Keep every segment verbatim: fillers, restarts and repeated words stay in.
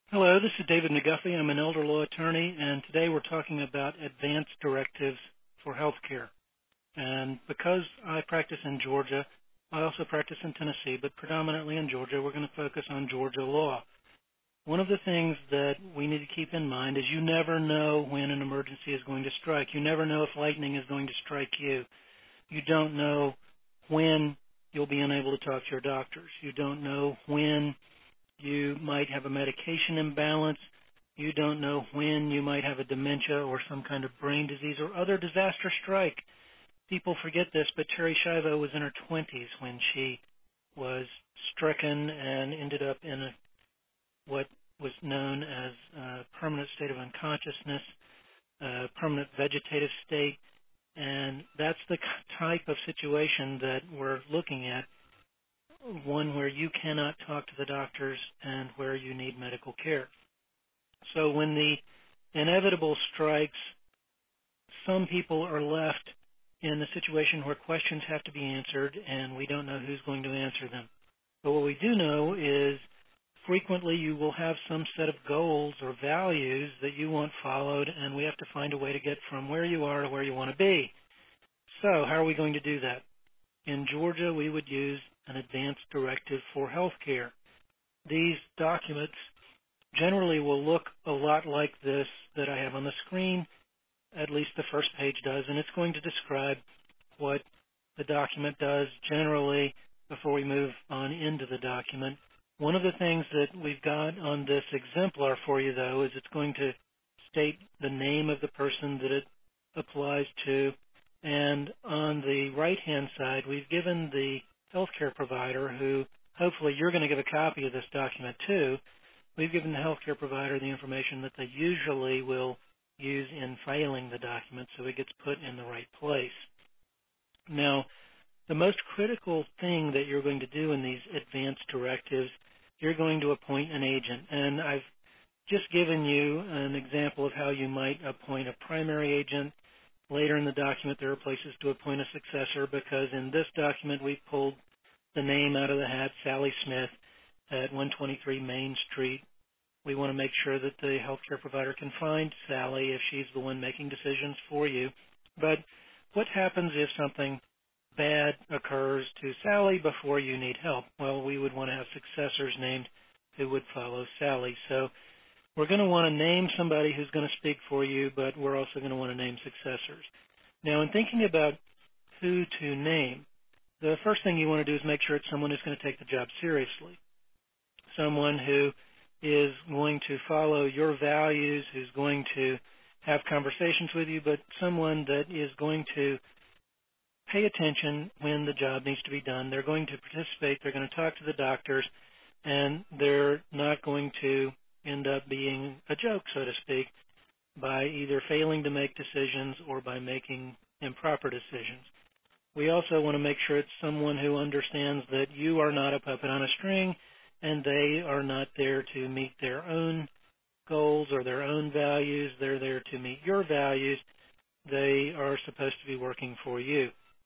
Hello, this is David McGuffey. I'm an elder law attorney, and today we're talking about advance directives for healthcare. And because I practice in Georgia, I also practice in Tennessee, but predominantly in Georgia, we're going to focus on Georgia law. One of the things that we need to keep in mind is you never know when an emergency is going to strike. You never know if lightning is going to strike you. You don't know when you'll be unable to talk to your doctors. You don't know when you might have a medication imbalance. You don't know when you might have a dementia or some kind of brain disease or other disaster strike. People forget this, but Terri Schiavo was in her twenties when she was stricken and ended up in a, what was known as a permanent state of unconsciousness, a permanent vegetative state, and that's the type of situation that we're looking at, one where you cannot talk to the doctors and where you need medical care. So when the inevitable strikes, some people are left in a situation where questions have to be answered and we don't know who's going to answer them. But what we do know is frequently you will have some set of goals or values that you want followed, and we have to find a way to get from where you are to where you want to be. So how are we going to do that? In Georgia, we would use an advance directive for health care. These documents generally will look a lot like this that I have on the screen. At least the first page does, and it's going to describe what the document does generally before we move on into the document. One of the things that we've got on this exemplar for you, though, is it's going to state the name of the person that it applies to, and on the right-hand side, we've given the healthcare provider, who hopefully you're going to give a copy of this document to, we've given the healthcare provider the information that they usually will use in filing the document so it gets put in the right place. Now, the most critical thing that you're going to do in these advance directives, you're going to appoint an agent. And I've just given you an example of how you might appoint a primary agent. Later in the document, there are places to appoint a successor, because in this document, we've pulled the name out of the hat, Sally Smith, at one twenty-three Main Street. We want to make sure that the healthcare provider can find Sally if she's the one making decisions for you. But what happens if something bad occurs to Sally before you need help? Well, we would want to have successors named who would follow Sally. So we're going to want to name somebody who's going to speak for you, but we're also going to want to name successors. Now, in thinking about who to name, the first thing you want to do is make sure it's someone who's going to take the job seriously, someone who is going to follow your values, who's going to have conversations with you, but someone that is going to pay attention when the job needs to be done. They're going to participate. They're going to talk to the doctors, and they're not going to end up being a joke, so to speak, by either failing to make decisions or by making improper decisions. We also want to make sure it's someone who understands that you are not a puppet on a string and they are not there to meet their own goals or their own values. They're there to meet your values. They are supposed to be working for you.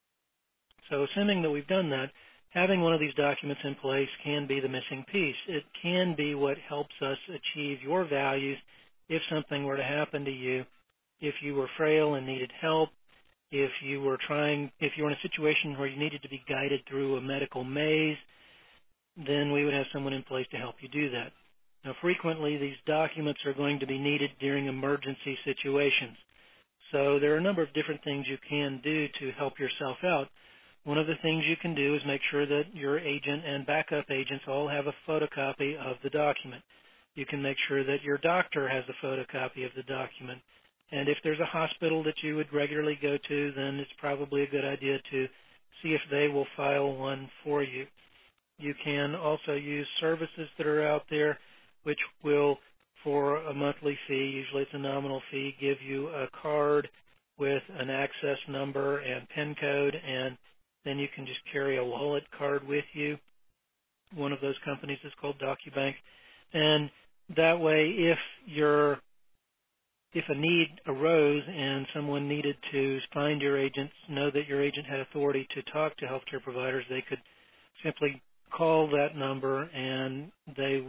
So assuming that we've done that, having one of these documents in place can be the missing piece. It can be what helps us achieve your values if something were to happen to you, if you were frail and needed help, if you were trying, if you were in a situation where you needed to be guided through a medical maze, then we would have someone in place to help you do that. Now, frequently, these documents are going to be needed during emergency situations. So there are a number of different things you can do to help yourself out. One of the things you can do is make sure that your agent and backup agents all have a photocopy of the document. You can make sure that your doctor has a photocopy of the document. And if there's a hospital that you would regularly go to, then it's probably a good idea to see if they will file one for you. You can also use services that are out there which will, for a monthly fee, usually it's a nominal fee, give you a card with an access number and PIN code, and then you can just carry a wallet card with you. One of those companies is called DocuBank. And that way, if you're if a need arose and someone needed to find your agent, know that your agent had authority to talk to healthcare providers, they could simply call that number and they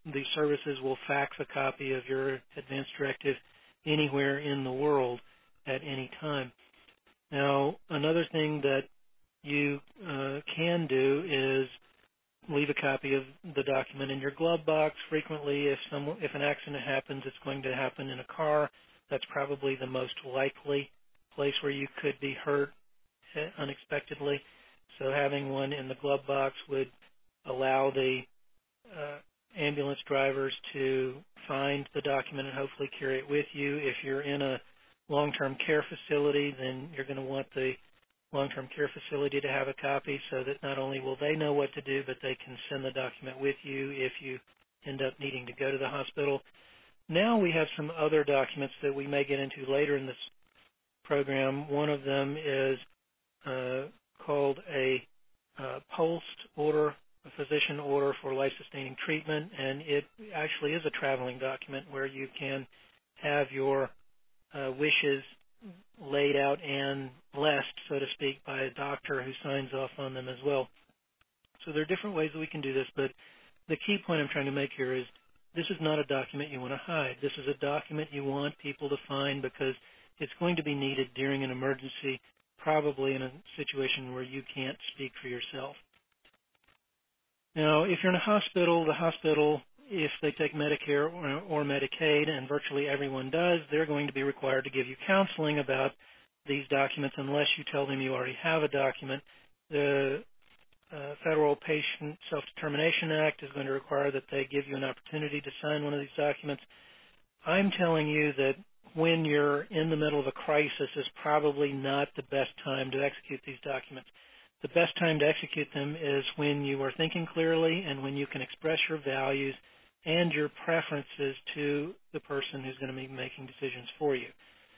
the services will fax a copy of your advance directive anywhere in the world at any time. Now, another thing that you uh, can do is leave a copy of the document in your glove box. Frequently, if some if an accident happens, it's going to happen in a car. That's probably the most likely place where you could be hurt unexpectedly. So having one in the glove box would allow the uh, ambulance drivers to find the document and hopefully carry it with you. If you're in a long-term care facility, then you're going to want the long-term care facility to have a copy so that not only will they know what to do, but they can send the document with you if you end up needing to go to the hospital. Now we have some other documents that we may get into later in this program. One of them is uh, called a uh, POLST order, a physician order for life-sustaining treatment, and it actually is a traveling document where you can have your uh, wishes laid out and blessed, so to speak, by a doctor who signs off on them as well. So there are different ways that we can do this, but the key point I'm trying to make here is this is not a document you want to hide. This is a document you want people to find because it's going to be needed during an emergency, probably in a situation where you can't speak for yourself. Now, if you're in a hospital, the hospital, if they take Medicare or, or Medicaid, and virtually everyone does, they're going to be required to give you counseling about these documents unless you tell them you already have a document. The uh, Federal Patient Self-Determination Act is going to require that they give you an opportunity to sign one of these documents. I'm telling you that when you're in the middle of a crisis is probably not the best time to execute these documents. The best time to execute them is when you are thinking clearly and when you can express your values and your preferences to the person who's going to be making decisions for you.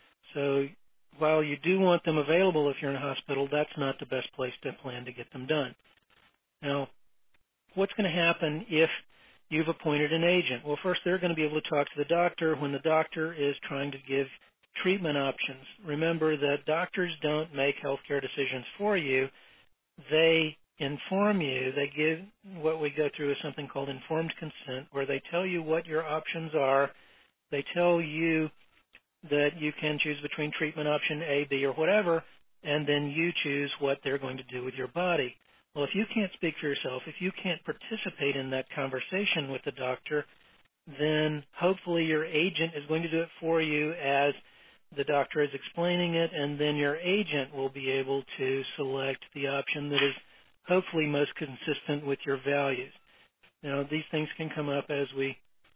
So while you do want them available if you're in a hospital, that's not the best place to plan to get them done. Now, what's going to happen if you've appointed an agent? Well, first, they're going to be able to talk to the doctor when the doctor is trying to give treatment options. Remember that doctors don't make healthcare decisions for you. They inform you. They give what we go through is something called informed consent, where they tell you what your options are. They tell you that you can choose between treatment option A, B, or whatever, and then you choose what they're going to do with your body. Well, if you can't speak for yourself, if you can't participate in that conversation with the doctor, then hopefully your agent is going to do it for you as the doctor is explaining it, and then your agent will be able to select the option that is hopefully most consistent with your values. Now, these things can come up as we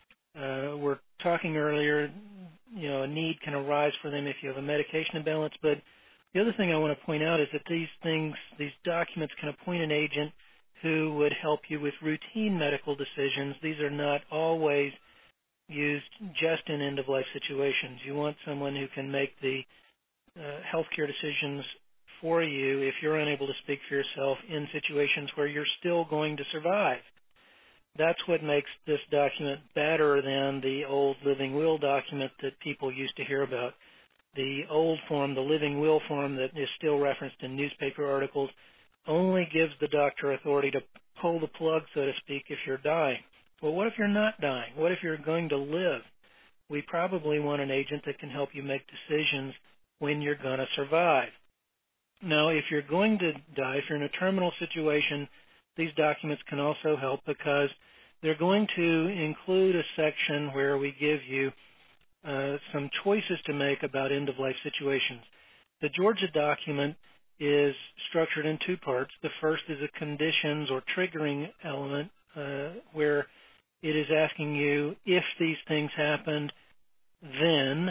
uh, were talking earlier. You know, a need can arise for them if you have a medication imbalance, but the other thing I want to point out is that these things, these documents can appoint an agent who would help you with routine medical decisions. These are not always used just in end-of-life situations. You want someone who can make the uh, healthcare decisions for you if you're unable to speak for yourself in situations where you're still going to survive. That's what makes this document better than the old living will document that people used to hear about. The old form, the living will form that is still referenced in newspaper articles, only gives the doctor authority to pull the plug, so to speak, if you're dying. Well, what if you're not dying? What if you're going to live? We probably want an agent that can help you make decisions when you're going to survive. Now, if you're going to die, if you're in a terminal situation, these documents can also help because they're going to include a section where we give you uh, some choices to make about end-of-life situations. The Georgia document is structured in two parts. The first is a conditions or triggering element uh, where it is asking you if these things happened, then.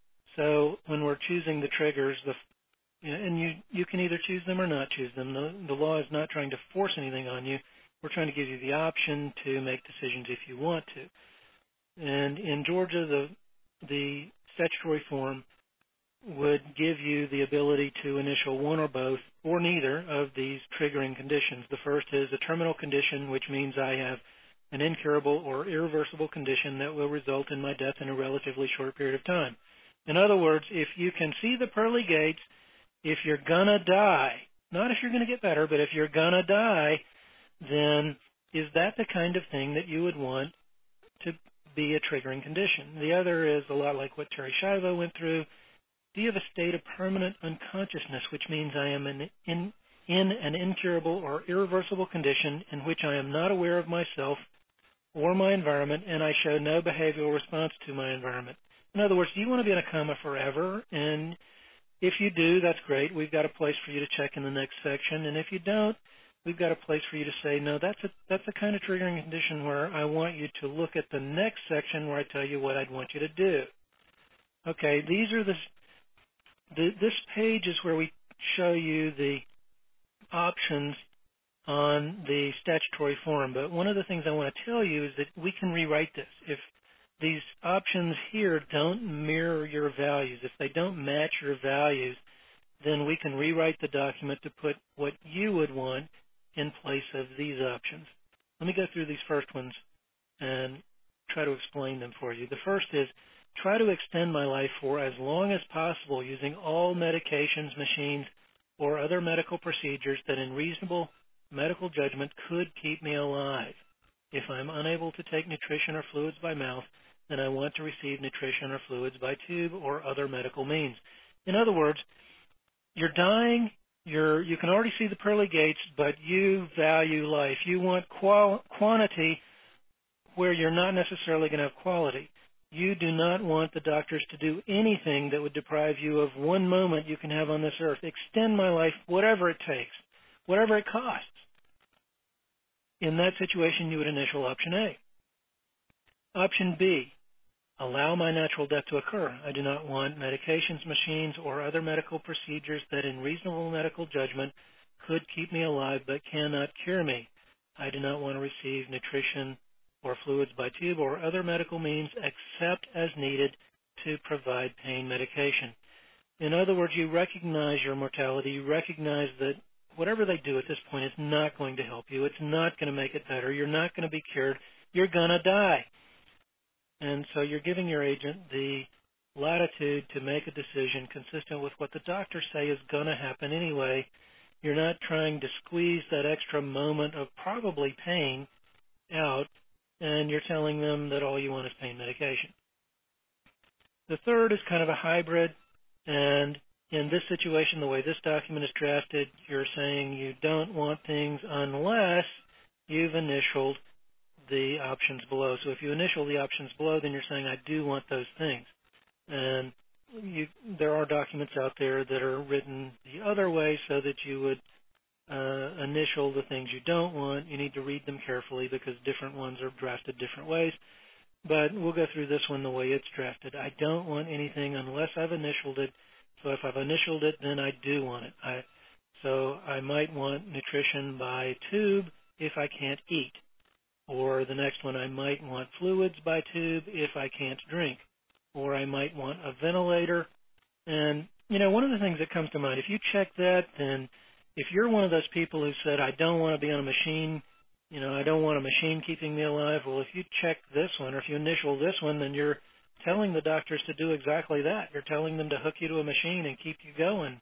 So when we're choosing the triggers, the, and you, you can either choose them or not choose them. The, the law is not trying to force anything on you. We're trying to give you the option to make decisions if you want to. And in Georgia, the, the statutory form would give you the ability to initial one or both or neither of these triggering conditions. The first is a terminal condition, which means I have an incurable or irreversible condition that will result in my death in a relatively short period of time. In other words, if you can see the pearly gates, if you're going to die, not if you're going to get better, but if you're going to die, then is that the kind of thing that you would want to be a triggering condition. The other is a lot like what Terri Schiavo went through. Do you have a state of permanent unconsciousness, which means I am in, in, in an incurable or irreversible condition in which I am not aware of myself or my environment, and I show no behavioral response to my environment? In other words, do you want to be in a coma forever? And if you do, that's great. We've got a place for you to check in the next section. And if you don't, we've got a place for you to say, no, that's a, that's a kind of triggering condition where I want you to look at the next section where I tell you what I'd want you to do. Okay, these are the, the this page is where we show you the options on the statutory form. But one of the things I want to tell you is that we can rewrite this. If these options here don't mirror your values, if they don't match your values, then we can rewrite the document to put what you would want in place of these options. Let me go through these first ones and try to explain them for you. The first is try to extend my life for as long as possible using all medications, machines, or other medical procedures that in reasonable medical judgment could keep me alive. If I'm unable to take nutrition or fluids by mouth, then I want to receive nutrition or fluids by tube or other medical means. In other words, you're dying, you're, you can already see the pearly gates, but you value life. You want qual- quantity where you're not necessarily going to have quality. You do not want the doctors to do anything that would deprive you of one moment you can have on this earth. Extend my life, whatever it takes, whatever it costs. In that situation, you would initial option A. Option B, allow my natural death to occur. I do not want medications, machines, or other medical procedures that in reasonable medical judgment could keep me alive but cannot cure me. I do not want to receive nutrition or fluids by tube or other medical means except as needed to provide pain medication. In other words, you recognize your mortality. You recognize that whatever they do at this point is not going to help you. It's not going to make it better. You're not going to be cured. You're going to die. And so you're giving your agent the latitude to make a decision consistent with what the doctors say is going to happen anyway. You're not trying to squeeze that extra moment of probably pain out, and you're telling them that all you want is pain medication. The third is kind of a hybrid, and in this situation, the way this document is drafted, you're saying you don't want things unless you've initialed the options below. So if you initial the options below, then you're saying, I do want those things. And you, there are documents out there that are written the other way so that you would uh, initial the things you don't want. You need to read them carefully because different ones are drafted different ways. But we'll go through this one the way it's drafted. I don't want anything unless I've initialed it. So if I've initialed it, then I do want it. I, so I might want nutrition by tube if I can't eat. Or the next one, I might want fluids by tube if I can't drink. Or I might want a ventilator. And, you know, one of the things that comes to mind, if you check that, then if you're one of those people who said, I don't want to be on a machine, you know, I don't want a machine keeping me alive, well, if you check this one or if you initial this one, then you're telling the doctors to do exactly that. You're telling them to hook you to a machine and keep you going.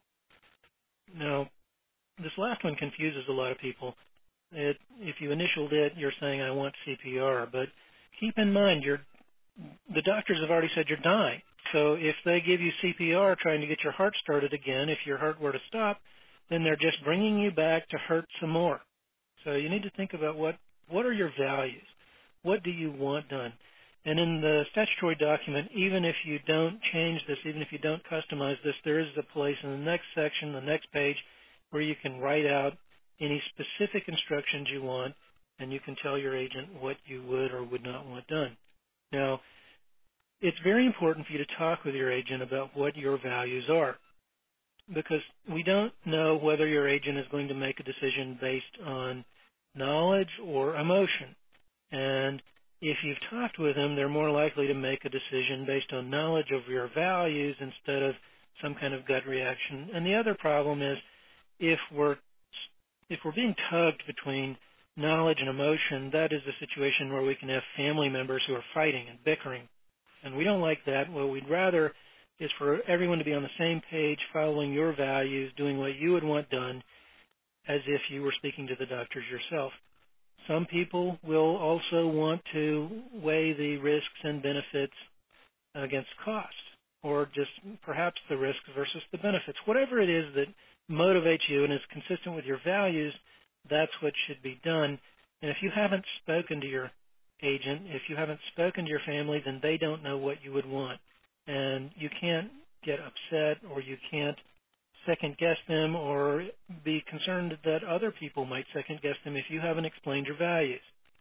Now, this last one confuses a lot of people. It, if you initialed it, you're saying, I want C P R. But keep in mind, you're, the doctors have already said you're dying. So if they give you C P R trying to get your heart started again, if your heart were to stop, then they're just bringing you back to hurt some more. So you need to think about what, what are your values? What do you want done? And in the statutory document, even if you don't change this, even if you don't customize this, there is a place in the next section, the next page, where you can write out any specific instructions you want, and you can tell your agent what you would or would not want done. Now, it's very important for you to talk with your agent about what your values are, because we don't know whether your agent is going to make a decision based on knowledge or emotion. And if you've talked with them, they're more likely to make a decision based on knowledge of your values instead of some kind of gut reaction. And the other problem is if we're if we're being tugged between knowledge and emotion, that is a situation where we can have family members who are fighting and bickering. And we don't like that. What we'd rather is for everyone to be on the same page, following your values, doing what you would want done, as if you were speaking to the doctors yourself. Some people will also want to weigh the risks and benefits against costs, or just perhaps the risks versus the benefits. Whatever it is that motivates you and is consistent with your values, that's what should be done. And if you haven't spoken to your agent, if you haven't spoken to your family, then they don't know what you would want. And you can't get upset, or you can't second guess them or be concerned that other people might second guess them if you haven't explained your values.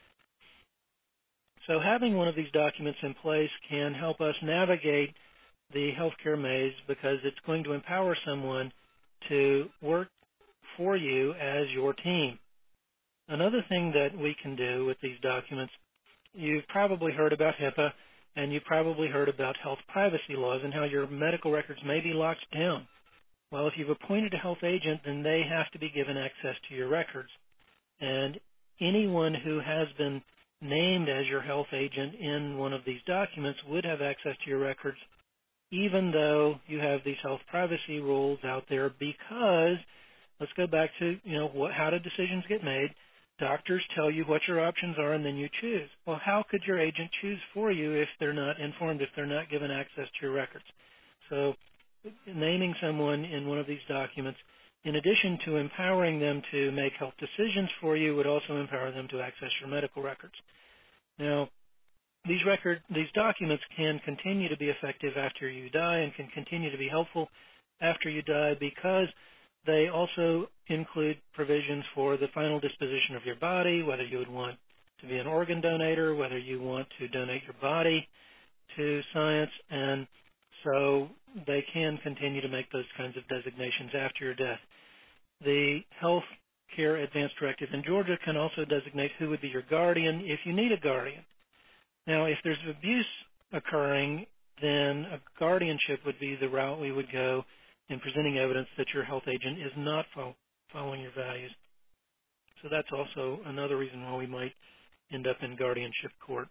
So having one of these documents in place can help us navigate the healthcare maze, because it's going to empower someone to work for you as your team. Another thing that we can do with these documents, you've probably heard about HIPAA, and you've probably heard about health privacy laws and how your medical records may be locked down. Well, if you've appointed a health agent, then they have to be given access to your records. And anyone who has been named as your health agent in one of these documents would have access to your records, even though you have these health privacy rules out there, because let's go back to, you know, what, how do decisions get made? Doctors tell you what your options are, and then you choose. Well, how could your agent choose for you if they're not informed, if they're not given access to your records? So naming someone in one of these documents, in addition to empowering them to make health decisions for you, would also empower them to access your medical records. Now, these record, these documents can continue to be effective after you die, and can continue to be helpful after you die, because they also include provisions for the final disposition of your body, whether you would want to be an organ donator, whether you want to donate your body to science, and so they can continue to make those kinds of designations after your death. The Health Care Advance Directive in Georgia can also designate who would be your guardian if you need a guardian. Now, if there's abuse occurring, then a guardianship would be the route we would go in presenting evidence that your health agent is not fo- following your values. So that's also another reason why we might end up in guardianship court.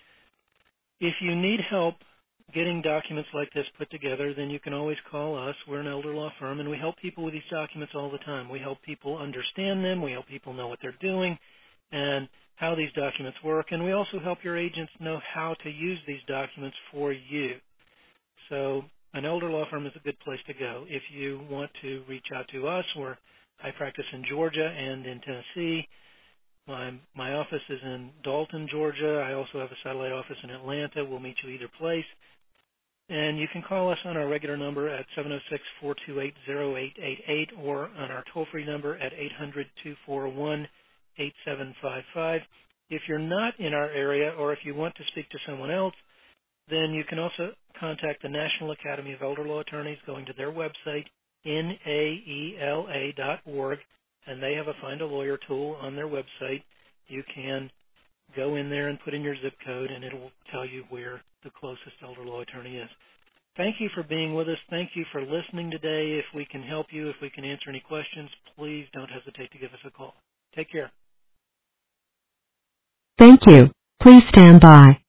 If you need help getting documents like this put together, then you can always call us. We're an elder law firm, and we help people with these documents all the time. We help people understand them. We help people know what they're doing and how these documents work. And we also help your agents know how to use these documents for you. So an elder law firm is a good place to go. If you want to reach out to us, we're, I practice in Georgia and in Tennessee. My, my office is in Dalton, Georgia. I also have a satellite office in Atlanta. We'll meet you either place. And you can call us on our regular number at seven oh six, four two eight, oh eight eight eight, or on our toll-free number at eight hundred, two four one, eight seven five five. If you're not in our area, or if you want to speak to someone else, then you can also contact the National Academy of Elder Law Attorneys, going to their website, N A E L A dot org, and they have a Find a Lawyer tool on their website. You can go in there and put in your zip code, and it will tell you where the closest elder law attorney is. Thank you for being with us. Thank you for listening today. If we can help you, if we can answer any questions, please don't hesitate to give us a call. Take care. Thank you. Please stand by.